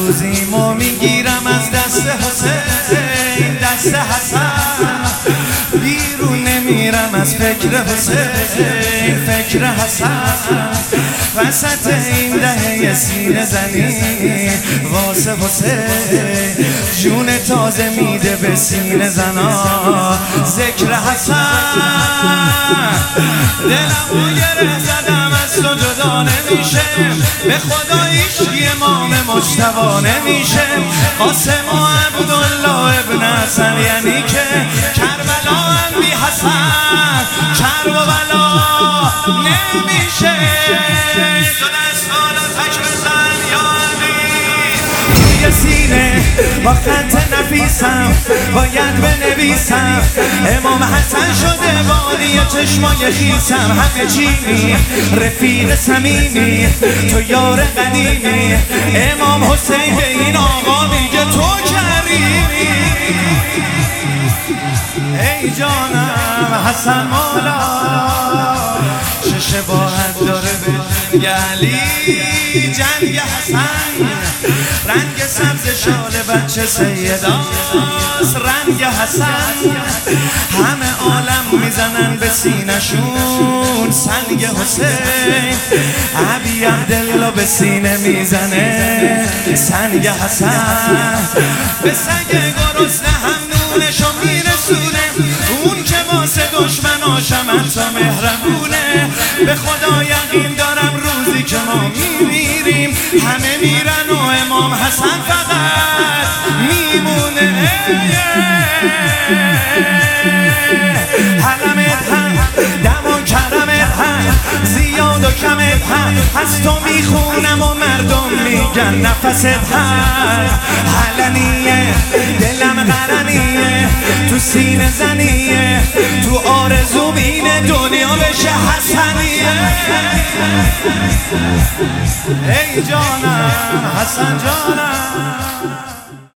روزی ما میگیرم از دست حسین، دست حسن، بیرون نمیرم از فکر حسین، فکر حسن. وسط این دهه سینه زنی واسه حسین، جون تازه میده به سینه زنا ذکر حسن. دلمو گره زدم از تو جدا نمیشه، به خدا هیچکی امام مجتبی نمیشه. قاسم و عبدالله ابن حسن یعنی که کربلا هم بی حسن کرب و بلا نمیشه. دو دست بالا تک بزن یا علی، توی سینه با خط نفیسم باید بنویسم امام حسن شده والی چشمای خیسم. همه چیمی رفیق صمیمی تو یار قدیمی، امام حسین به این آقا میگه تو کریمی. ای جانم حسن مولا شش باید داره به جنگ علی، جنگ حسن. رنگ سبز شال بچه سیداست رنگ حسن، همه عالم میزنن به سینشون سنگ حسین. ابی عبدالله به سینه میزنه سنگ حسن. به سنگ گرسنه هم نونشو میرسونه، اون که واسه دشمناشم حتی مهربونه. به خدا یقین دارم روزی که ما میمیریم همه میرن و امام حسن فقط میمونه. حرمت هم دم و کرمت هم زیاد و کمت هم از تو میخونم و مردم میگن نفست هم. علنیه دلم قرنیه تو سینه زنیه، تو آرزو بینه دنیا بشه حسنیه. ای جانم حسن جانم.